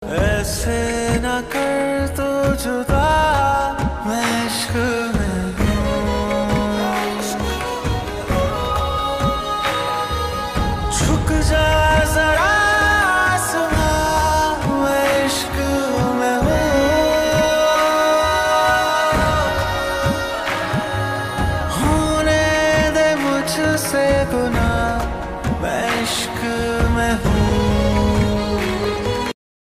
ऐसे न कर तो जुदा, मैं इश्क में झुक जा जरा, सुना मैं इश्क में होने दे मुझसे गुनाह।